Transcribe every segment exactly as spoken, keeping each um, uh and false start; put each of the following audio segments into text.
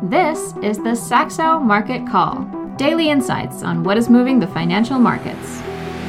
This is the Saxo Market Call, daily insights on what is moving the financial markets.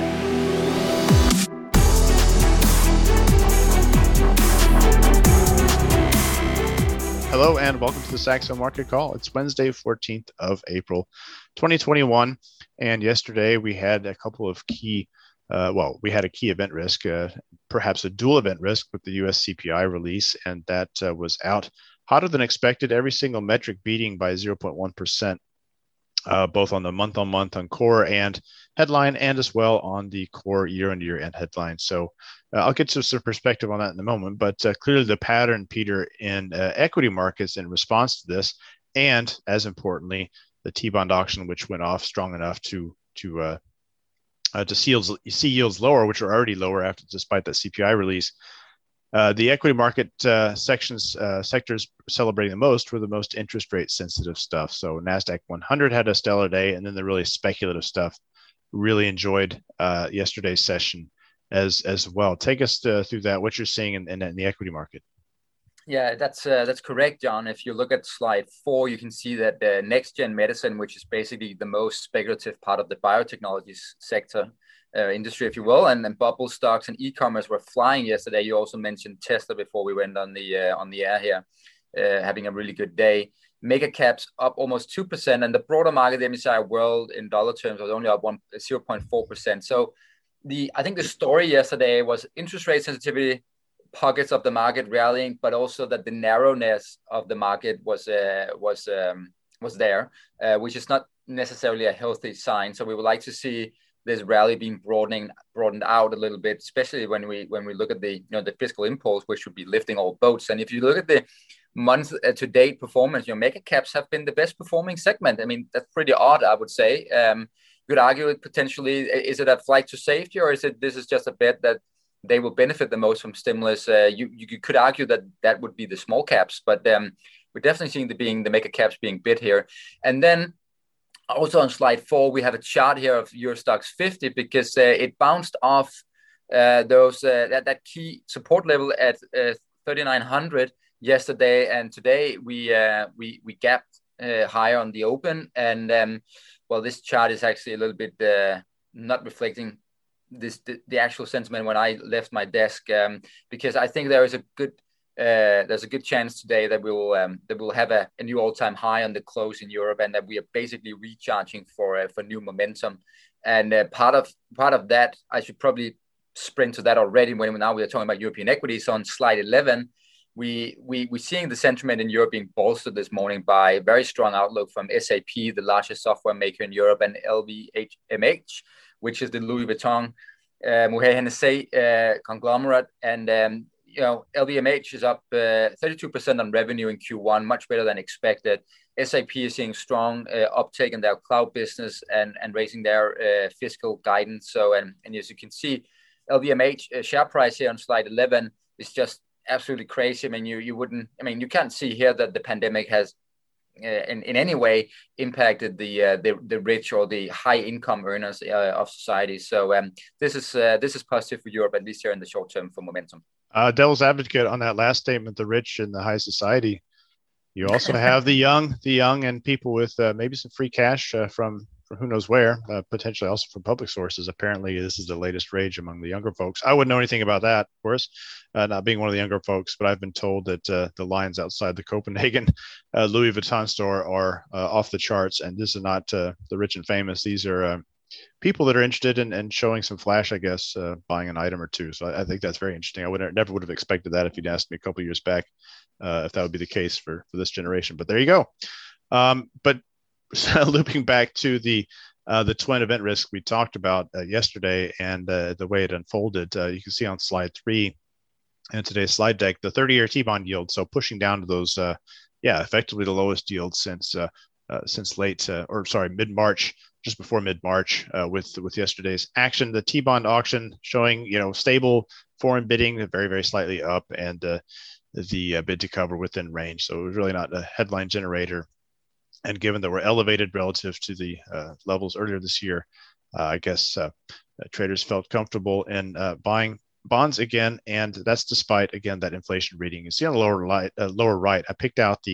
Hello and welcome to the Saxo Market Call. It's Wednesday, fourteenth of April, twenty twenty-one. And yesterday we had a couple of key, uh, well, we had a key event risk, uh, perhaps a dual event risk with the U S C P I release, and that uh, was out hotter than expected, every single metric beating by zero point one percent, uh, both on the month-on-month on core and headline, and as well on the core year-on-year and headline. So uh, I'll get to some perspective on that in a moment, but uh, clearly the pattern, Peter, in uh, equity markets in response to this, and as importantly, the T-bond auction, which went off strong enough to to uh, uh, to see yields, see yields lower, which are already lower after despite that C P I release. Uh, the equity market uh, sections, uh, sectors celebrating the most were the most interest rate sensitive stuff. So NASDAQ one hundred had a stellar day, and then the really speculative stuff really enjoyed uh, yesterday's session as as well. Take us to, through that, what you're seeing in, in, in the equity market. Yeah, that's uh, that's correct, John. If you look at slide four, you can see that the next-gen medicine, which is basically the most speculative part of the biotechnology sector, Uh, industry, if you will, and then bubble stocks and e-commerce were flying yesterday. You also mentioned Tesla before we went on the uh, on the air here, uh, having a really good day. Mega caps up almost two percent, and the broader market, the M S C I World in dollar terms, was only up one zero point four percent. So the I think the story yesterday was interest rate sensitivity, pockets of the market rallying, but also that the narrowness of the market was uh, was um, was there, uh, which is not necessarily a healthy sign. So we would like to see this rally being broadening, broadened out a little bit, especially when we when we look at the you know the fiscal impulse, which should be lifting all boats. And if you look at the month to date performance, your mega caps have been the best performing segment. I mean, that's pretty odd, I would say. Um, you could argue it potentially, is it a flight to safety, or is it this is just a bet that they will benefit the most from stimulus? Uh, you you could argue that that would be the small caps, but um, we're definitely seeing the being the mega caps being bid here. And then also on slide four, we have a chart here of Euro Stoxx fifty because uh, it bounced off uh, those uh, that, that key support level at uh, thirty-nine hundred yesterday, and today we uh, we we gapped uh, higher on the open. And um, well, this chart is actually a little bit uh, not reflecting this the, the actual sentiment when I left my desk, um, because I think there is a good. Uh, there's a good chance today that we will um, that we'll have a, a new all-time high on the close in Europe, and that we are basically recharging for uh, for new momentum. And uh, part of part of that, I should probably sprint to that already. When now we are talking about European equities on slide eleven, we we we're seeing the sentiment in Europe being bolstered this morning by a very strong outlook from S A P, the largest software maker in Europe, and L V M H, which is the Louis Vuitton uh, Moët Hennessy uh, conglomerate. And um, You know, L V M H is up uh, thirty-two percent on revenue in Q one, much better than expected. S A P is seeing strong uh, uptake in their cloud business and, and raising their uh, fiscal guidance. So, and, and as you can see, L V M H uh, share price here on slide eleven is just absolutely crazy. I mean, you you wouldn't, I mean, you can't see here that the pandemic has uh, in, in any way impacted the, uh, the the rich or the high income earners uh, of society. So um, this is uh, this is positive for Europe, at least here in the short term, for momentum. Uh, devil's advocate on that last statement, the rich and the high society. You also have the young, the young and people with uh, maybe some free cash uh, from, from who knows where, uh, potentially also from public sources. Apparently, this is the latest rage among the younger folks. I wouldn't know anything about that, of course, uh, not being one of the younger folks, but I've been told that uh, the lines outside the Copenhagen uh, Louis Vuitton store are uh, off the charts. And this is not uh, the rich and famous. These are uh, people that are interested in, in showing some flash, I guess, uh, buying an item or two. So I, I think that's very interesting. I would never would have expected that if you'd asked me a couple of years back, uh, if that would be the case for, for this generation. But there you go. Um, but looping back to the uh, the twin event risk we talked about uh, yesterday and uh, the way it unfolded, uh, you can see on slide three in today's slide deck, the thirty-year T-bond yield. So pushing down to those, uh, yeah, effectively the lowest yield since uh, uh, since late uh, or sorry mid-March. Just before mid-March, uh, with with yesterday's action, the T-bond auction showing you know stable foreign bidding, very very slightly up, and uh, the uh, bid to cover within range. So it was really not a headline generator. And given that we're elevated relative to the uh, levels earlier this year, uh, I guess uh, traders felt comfortable in uh, buying bonds again, and that's despite, again, that inflation reading. You see on the lower, light, uh, lower right, I picked out the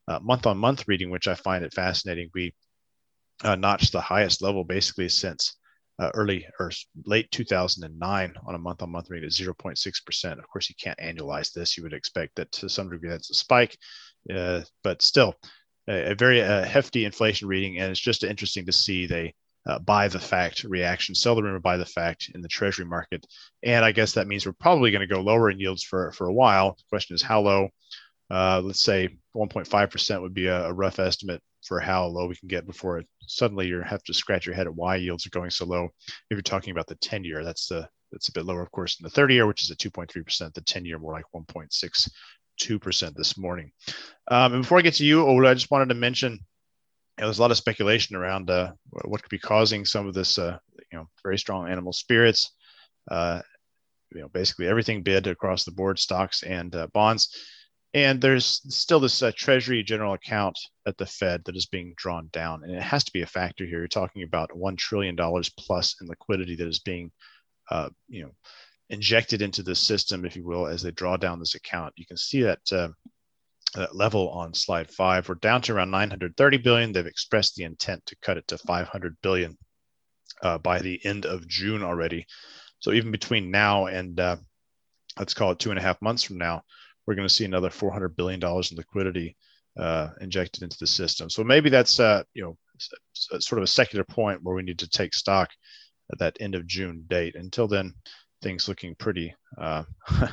uh, month-on-month reading, which I find it fascinating. We uh, notched the highest level basically since uh, early or late two thousand nine on a month-on-month reading at zero point six percent. Of course, you can't annualize this. You would expect that to some degree that's a spike, uh, but still a, a very uh, hefty inflation reading. And it's just interesting to see they uh, buy the fact reaction, sell the rumor, buy the fact in the treasury market. And I guess that means we're probably going to go lower in yields for, for a while. The question is how low. Uh, let's say one point five percent would be a, a rough estimate for how low we can get before it suddenly you have to scratch your head at why yields are going so low. If you're talking about the ten year, that's the that's a bit lower, of course, than the thirty year, which is at two point three percent. The ten year more like one point six two percent this morning. Um, and before I get to you, Ole, I just wanted to mention, you know, there's a lot of speculation around uh, what could be causing some of this, uh, you know, very strong animal spirits. Uh, you know, basically everything bid across the board, stocks and uh, bonds. And there's still this uh, Treasury general account at the Fed that is being drawn down. And it has to be a factor here. You're talking about one trillion dollars plus in liquidity that is being, uh, you know, injected into the system, if you will, as they draw down this account. You can see that, uh, that level on slide five. We're down to around nine hundred thirty billion. They've expressed the intent to cut it to five hundred billion uh, by the end of June already. So even between now and uh, let's call it two and a half months from now, we're going to see another four hundred billion dollars in liquidity uh, injected into the system. So maybe that's uh, you know sort of a secular point where we need to take stock at that end of June date. Until then, things looking pretty uh,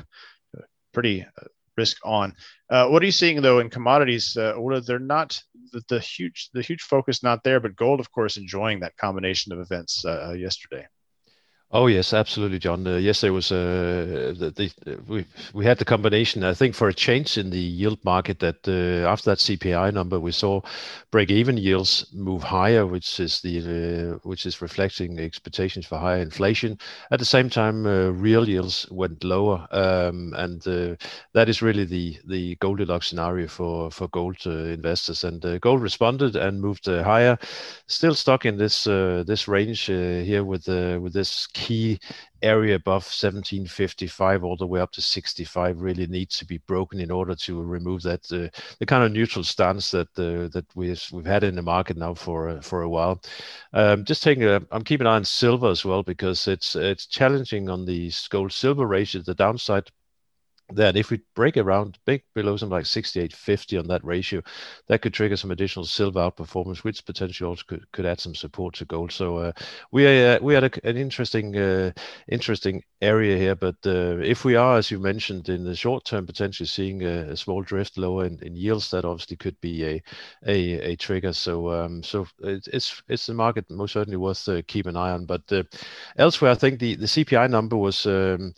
pretty risk on. Uh, what are you seeing though in commodities? Uh, Ola, they're not the, the huge the huge focus not there, but gold, of course, enjoying that combination of events uh, yesterday. Oh yes, absolutely, John. Uh, yes, there was uh, the, the we we had the combination. I think for a change in the yield market that uh, after that C P I number, we saw break-even yields move higher, which is the uh, which is reflecting the expectations for higher inflation. At the same time, uh, real yields went lower, um, and uh, that is really the the Goldilocks scenario for for gold uh, investors. And uh, gold responded and moved uh, higher, still stuck in this uh, this range uh, here with uh, with this key area above seventeen fifty-five all the way up to sixty-five really needs to be broken in order to remove that uh, the kind of neutral stance that uh, that we've we've had in the market now for uh, for a while. Um, just taking a, I'm keeping an eye on silver as well, because it's it's challenging on the gold silver ratio. The downside that if we break around big below something like sixty-eight fifty on that ratio, that could trigger some additional silver outperformance, which potentially also could, could add some support to gold. So uh, we are uh, we had a, an interesting uh, interesting area here. But uh, if we are, as you mentioned, in the short term potentially seeing a, a small drift lower in, in yields, that obviously could be a a, a trigger. So um, so it, it's it's the market most certainly worth uh, keep an eye on. But uh, elsewhere, I think the the C P I number was. Um,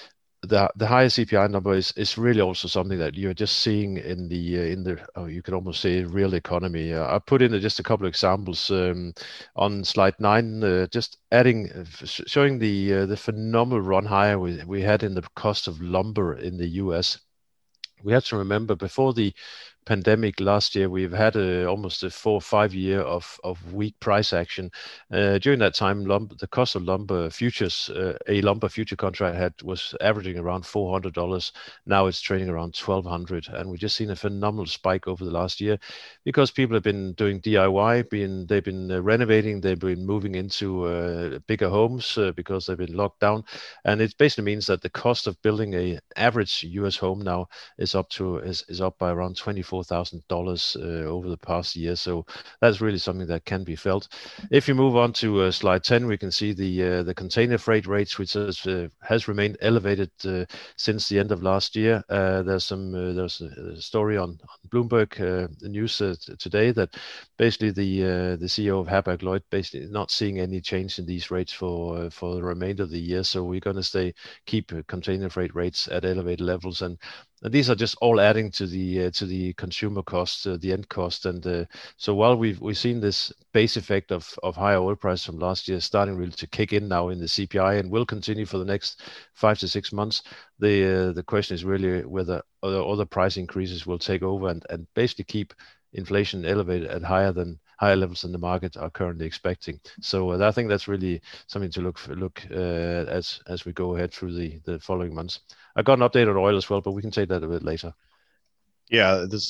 The, the higher C P I number is, is really also something that you're just seeing in the uh, in the oh, you could almost say real economy. Uh, I put in just a couple of examples um, on slide nine, uh, just adding uh, showing the uh, the phenomenal run higher we we had in the cost of lumber in the U S. We have to remember before the pandemic last year, we've had a, almost a four or five year of, of weak price action. Uh, during that time, lumber, the cost of lumber futures, uh, a lumber future contract had was averaging around four hundred dollars. Now it's trading around twelve hundred dollars. And we've just seen a phenomenal spike over the last year because people have been doing D I Y, been, they've been uh, renovating, they've been moving into uh, bigger homes uh, because they've been locked down. And it basically means that the cost of building a average U S home now is up to is, is up by around twenty-four thousand dollars uh, over the past year. So that's really something that can be felt. If you move on to uh, slide ten, we can see the uh, the container freight rates, which has uh, has remained elevated uh, since the end of last year. Uh, there's some uh, there's a story on, on Bloomberg uh, news uh, today that basically the uh, the C E O of Hapag-Lloyd basically not seeing any change in these rates for uh, for the remainder of the year. So we're going to stay keep uh, container freight rates at elevated levels. And And these are just all adding to the uh, to the consumer cost, uh, the end cost, and uh, so while we've we've seen this base effect of of higher oil price from last year starting really to kick in now in the C P I and will continue for the next five to six months, the uh, the question is really whether other, other price increases will take over and and basically keep inflation elevated at higher than higher levels than the market are currently expecting. So uh, I think that's really something to look look uh, as as we go ahead through the the following months. I got an update on oil as well, but we can take that a bit later. Yeah, this uh,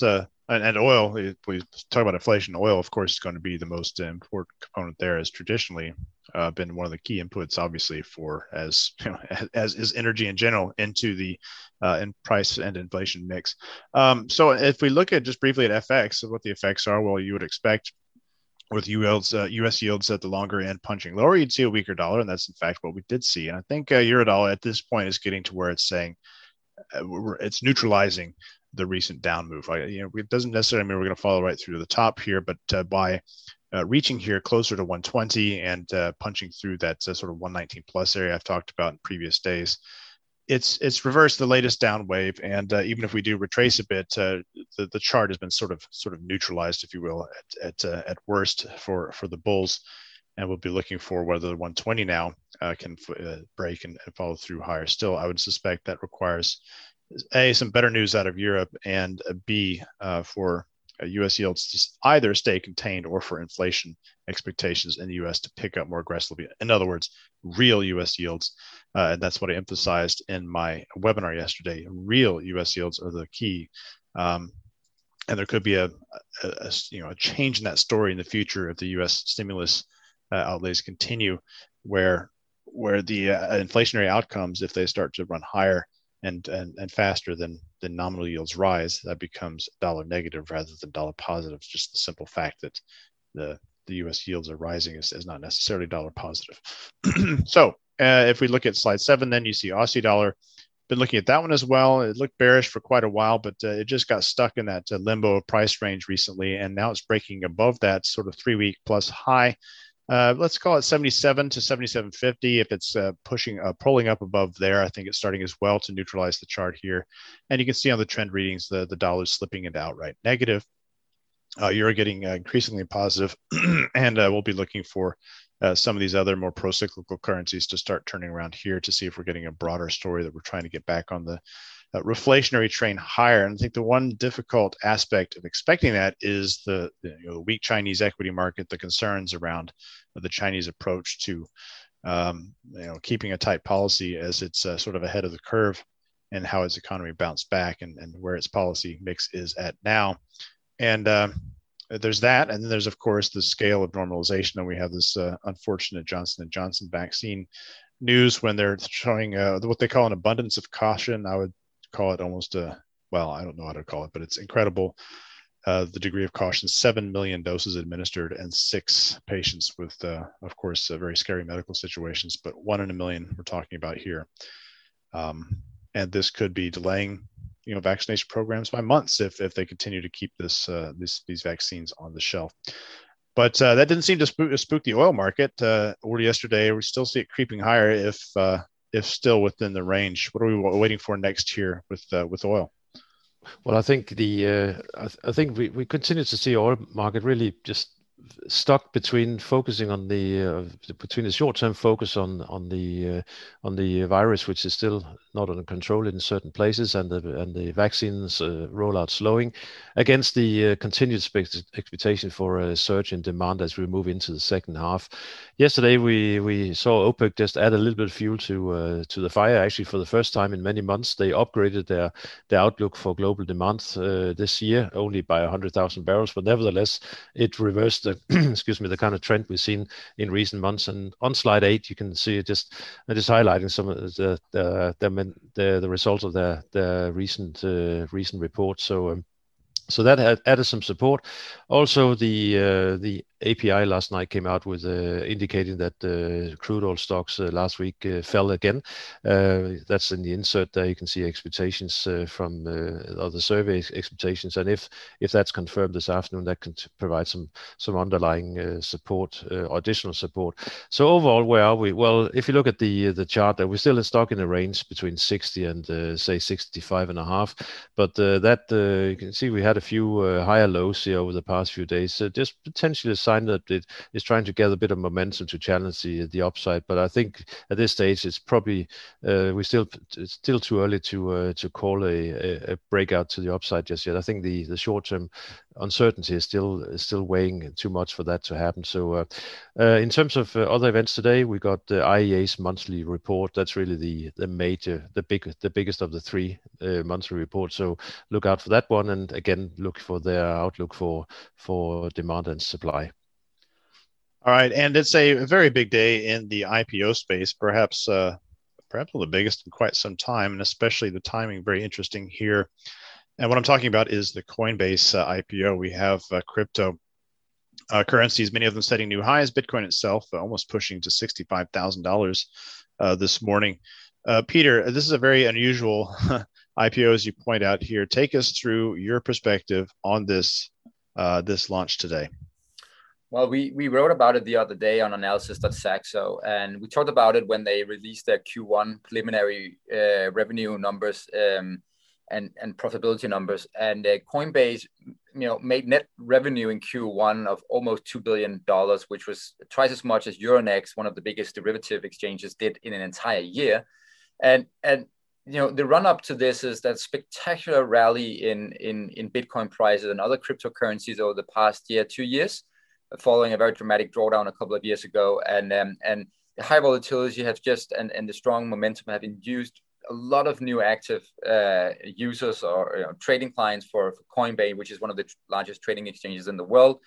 And, and oil, we talk about inflation. Oil, of course, is going to be the most important component there, as traditionally uh, been one of the key inputs, obviously, for as you know, as, as is energy in general into the uh, in price and inflation mix. Um, so if we look at just briefly at F X, what the effects are, well, you would expect with U S, uh, U S yields at the longer end punching lower, you'd see a weaker dollar, and that's in fact what we did see. And I think uh, Eurodollar at this point is getting to where it's saying uh, it's neutralizing the recent down move. I, you know, it doesn't necessarily mean we're going to follow right through to the top here, but uh, by uh, reaching here closer to one twenty and uh, punching through that uh, sort of one nineteen plus area I've talked about in previous days, it's it's reversed the latest down wave. And uh, even if we do retrace a bit, uh, the the chart has been sort of sort of neutralized, if you will, at at, uh, at worst for for the bulls. And we'll be looking for whether the one twenty now uh, can uh, break and, and follow through higher. Still, I would suspect that requires A, some better news out of Europe, and B, uh, for uh, U S yields to either stay contained or for inflation expectations in the U S to pick up more aggressively. In other words, real U S yields. Uh, and that's what I emphasized in my webinar yesterday. Real U S yields are the key. Um, and there could be a, a, a, you know, a change in that story in the future if the U S stimulus uh, outlays continue, where, where the uh, inflationary outcomes, if they start to run higher, And, and and faster than than nominal yields rise, that becomes dollar negative rather than dollar positive. Just the simple fact that the the U S yields are rising is, is not necessarily dollar positive. So uh, if we look at slide seven, then you see Aussie dollar. Been looking at that one as well. It looked bearish for quite a while, but uh, it just got stuck in that uh, limbo price range recently, and now it's breaking above that sort of three week plus high. Uh, let's call it seventy-seven to seventy-seven fifty. If it's uh, pushing, uh, pulling up above there, I think it's starting as well to neutralize the chart here. And you can see on the trend readings, the, the dollar is slipping into outright negative. Uh, you're getting uh, increasingly positive, and uh, we'll be looking for uh, some of these other more pro-cyclical currencies to start turning around here to see if we're getting a broader story that we're trying to get back on the Uh, reflationary train higher. And I think the one difficult aspect of expecting that is the, the, you know, the weak Chinese equity market, the concerns around the Chinese approach to um, you know, keeping a tight policy as it's uh, sort of ahead of the curve, and how its economy bounced back, and, and where its policy mix is at now. And uh, there's that. And then there's, of course, the scale of normalization. And we have this uh, unfortunate Johnson and Johnson vaccine news when they're showing uh, what they call an abundance of caution. I would call it almost a, well, I don't know how to call it, but it's incredible, uh, the degree of caution. Seven million doses administered, and six patients with, uh, of course, uh, very scary medical situations, but one in a million we're talking about here. Um, and this could be delaying, you know, vaccination programs by months if, if they continue to keep this, uh, this these vaccines on the shelf. But uh, that didn't seem to spook, spook the oil market. Uh, or yesterday, we still see it creeping higher if uh, if still within the range. What are we waiting for next here with uh, with oil? Well, I think the uh, I, th- I think we, we continue to see oil market really just stuck between focusing on the uh, between the short-term focus on on the uh, on the virus, which is still not under control in certain places, and the and the vaccines uh, rollout slowing, against the uh, continued spe- expectation for a surge in demand as we move into the second half. Yesterday, we we saw OPEC just add a little bit of fuel to uh, to the fire. Actually, for the first time in many months, they upgraded their their outlook for global demand uh, this year only by one hundred thousand barrels, but nevertheless, it reversed the excuse me the kind of trend we've seen in recent months. And on slide eight, you can see just just highlighting some of the the the, the, the results of the the recent uh, recent report. So. Um, So that had added some support. Also, the uh, the A P I last night came out with uh, indicating that uh, crude oil stocks uh, last week uh, fell again. Uh, that's in the insert there. You can see expectations uh, from uh, other survey expectations, and if if that's confirmed this afternoon, that can t- provide some some underlying uh, support uh, or additional support. So overall, where are we? Well, if you look at the the chart, there we're still in stock in a range between sixty and uh, say sixty-five and a half. But uh, that uh, you can see we had a few uh, higher lows here over the past few days. So just potentially a sign that it is trying to gather a bit of momentum to challenge the, the upside. But I think at this stage, it's probably uh, we still it's still too early to uh, to call a, a breakout to the upside just yet. I think the the short term uncertainty is still is still weighing too much for that to happen. So uh, uh, in terms of uh, other events today, we got the I E A's monthly report. That's really the the major, the big, the biggest of the three uh, monthly reports. So look out for that one, and again look for their outlook for for demand and supply. All right, and it's a very big day in the I P O space, perhaps uh, perhaps one of the biggest in quite some time, and especially the timing very interesting here. And what I'm talking about is the Coinbase uh, I P O. We have uh, crypto uh, currencies, many of them setting new highs. Bitcoin itself uh, almost pushing to sixty-five thousand dollars uh, this morning. Uh, Peter, this is a very unusual I P O, as you point out here. Take us through your perspective on this uh, this launch today. Well, we, we wrote about it the other day on analysis dot saxo, and we talked about it when they released their Q one preliminary uh, revenue numbers um, and, and profitability numbers. And uh, Coinbase, you know, made net revenue in Q one of almost two billion dollars, which was twice as much as Euronext, one of the biggest derivative exchanges, did in an entire year. And, and you know, the run up to this is that spectacular rally in, in, in Bitcoin prices and other cryptocurrencies over the past year, two years. Following a very dramatic drawdown a couple of years ago, and um, and the high volatility have just and, and the strong momentum have induced a lot of new active uh, users or you know, trading clients for, for Coinbase, which is one of the tr- largest trading exchanges in the world,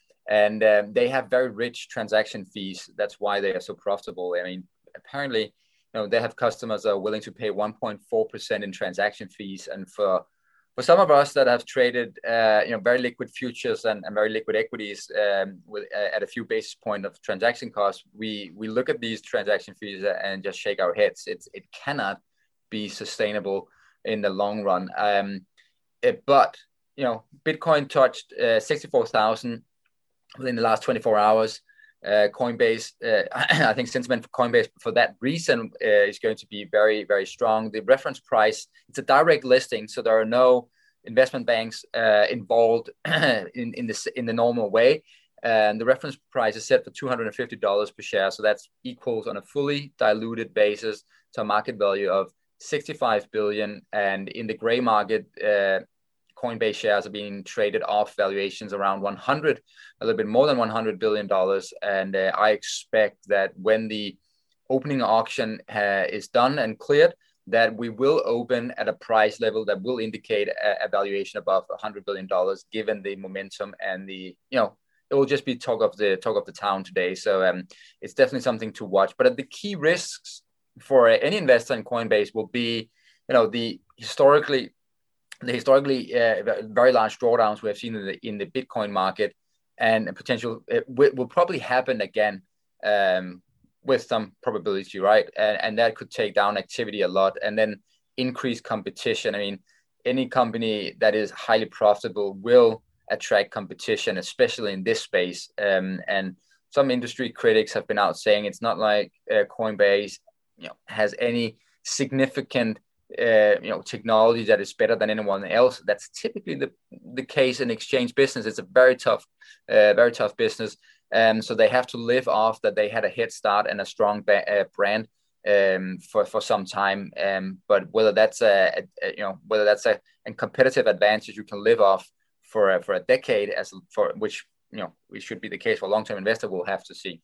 and um, they have very rich transaction fees. That's why they are so profitable. I mean, apparently, you know, they have customers that are willing to pay one point four percent in transaction fees, and for For some of us that have traded, uh, you know, very liquid futures and, and very liquid equities um, with uh, at a few basis point of transaction costs, we we look at these transaction fees and just shake our heads. It's it cannot be sustainable in the long run. Um, it, but you know, Bitcoin touched uh, sixty-four thousand within the last twenty-four hours. Uh, Coinbase, uh, I think sentiment for Coinbase for that reason uh, is going to be very, very strong. The reference price, it's a direct listing, so there are no investment banks uh, involved in, in, this, in the normal way. And the reference price is set for two hundred fifty dollars per share, so that's equals on a fully diluted basis to a market value of sixty-five billion dollars. And in the gray market, uh, Coinbase shares are being traded off valuations around one hundred, a little bit more than one hundred billion dollars. And uh, I expect that when the opening auction uh, is done and cleared, that we will open at a price level that will indicate a, a valuation above one hundred billion dollars, given the momentum and the, you know, it will just be talk of the talk of the town today. So um, it's definitely something to watch. But the key risks for any investor in Coinbase will be, you know, the historically the historically uh, very large drawdowns we have seen in the, in the Bitcoin market, and potential it w- will probably happen again um, with some probability, right? And, and that could take down activity a lot and then increase competition. I mean, any company that is highly profitable will attract competition, especially in this space. Um, and some industry critics have been out saying it's not like uh, Coinbase, you know, has any significant Uh, you know, technology that is better than anyone else. That's typically the the case in exchange business. It's a very tough, uh, very tough business, and um, so they have to live off that they had a head start and a strong ba- uh, brand um, for for some time. Um, but whether that's a, a, a you know whether that's a, a competitive advantage you can live off for a, for a decade, as for which you know it should be the case for a long term investor, we'll have to see.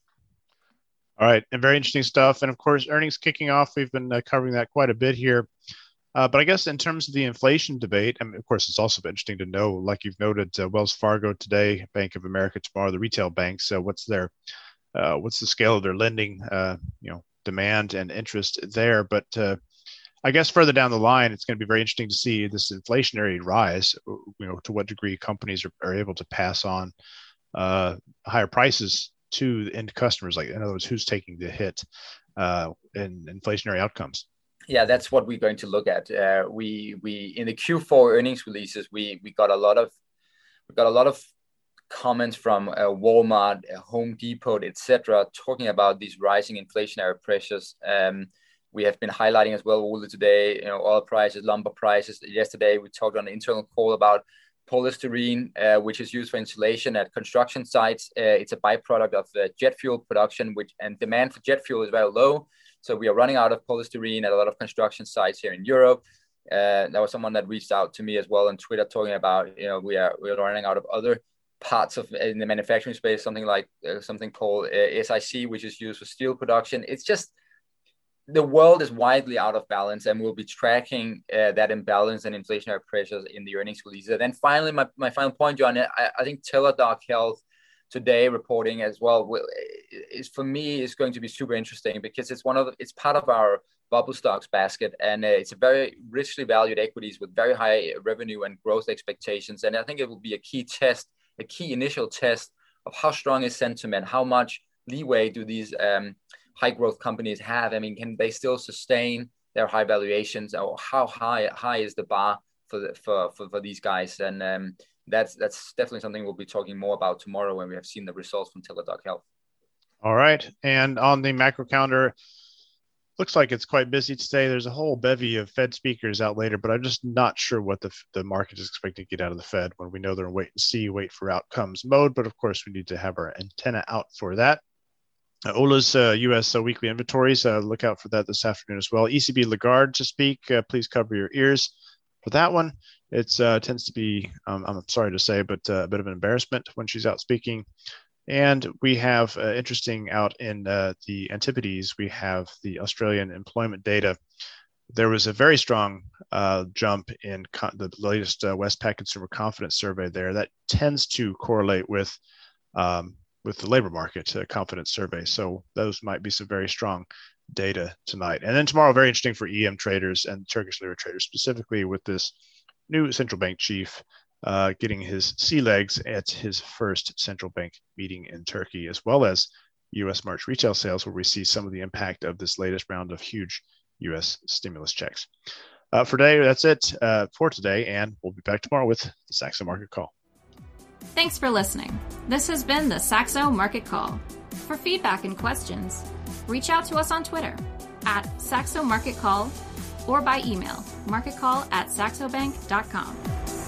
All right, and very interesting stuff. And of course, earnings kicking off. We've been uh, covering that quite a bit here. Uh, but I guess in terms of the inflation debate, I mean, of course, it's also interesting to know, like you've noted, uh, Wells Fargo today, Bank of America tomorrow, the retail banks. So what's their, uh, what's the scale of their lending, uh, you know, demand and interest there? But uh, I guess further down the line, it's going to be very interesting to see this inflationary rise. You know, to what degree companies are, are able to pass on uh, higher prices to the end customers. Like, in other words, who's taking the hit uh, in inflationary outcomes? Yeah, that's what we're going to look at. Uh, we we in the Q four earnings releases, we we got a lot of we got a lot of comments from uh, Walmart, uh, Home Depot, et cetera, talking about these rising inflationary pressures. Um, we have been highlighting as well all today, you know, oil prices, lumber prices. Yesterday, we talked on an internal call about polystyrene, uh, which is used for insulation at construction sites. Uh, it's a byproduct of uh, jet fuel production, which and demand for jet fuel is very low. So we are running out of polystyrene at a lot of construction sites here in Europe. Uh, that was someone that reached out to me as well on Twitter, talking about, you know, we are we're running out of other parts of in the manufacturing space, something like uh, something called uh, S I C, which is used for steel production. It's just, the world is widely out of balance, and we'll be tracking uh, that imbalance and inflationary pressures in the earnings release. Then finally, my, my final point, John, I, I think Teladoc Health today reporting as well will, is for me is going to be super interesting, because it's one of the, it's part of our bubble stocks basket, and uh, it's a very richly valued equities with very high revenue and growth expectations. And I think it will be a key test, a key initial test of how strong is sentiment, how much leeway do these um, high growth companies have. I mean, can they still sustain their high valuations, or how high high is the bar for the, for, for for these guys? And um, that's that's definitely something we'll be talking more about tomorrow when we have seen the results from Teladoc Health. All right, and on the macro calendar, looks like it's quite busy today. There's a whole bevy of Fed speakers out later, but I'm just not sure what the the market is expecting to get out of the Fed when we know they're in wait and see, wait for outcomes mode. But of course, we need to have our antenna out for that. Uh, Ola's uh, U S uh, weekly inventories, uh, look out for that this afternoon as well. E C B Lagarde to speak. Uh, please cover your ears for that one. It uh, tends to be, um, I'm sorry to say, but uh, a bit of an embarrassment when she's out speaking. And we have uh, interesting out in uh, the Antipodes, we have the Australian employment data. There was a very strong uh, jump in con- the latest uh, Westpac Consumer Confidence Survey there. That tends to correlate with um, with the labor market uh, confidence survey. So those might be some very strong data tonight. And then tomorrow, very interesting for E M traders and Turkish lira traders, specifically with this new central bank chief uh, getting his sea legs at his first central bank meeting in Turkey, as well as U S March retail sales, where we see some of the impact of this latest round of huge U S stimulus checks. Uh, for today, that's it uh, for today, and we'll be back tomorrow with the Saxo Market Call. Thanks for listening. This has been the Saxo Market Call. For feedback and questions, reach out to us on Twitter at Saxo Market Call or by email, marketcall at saxobank dot com.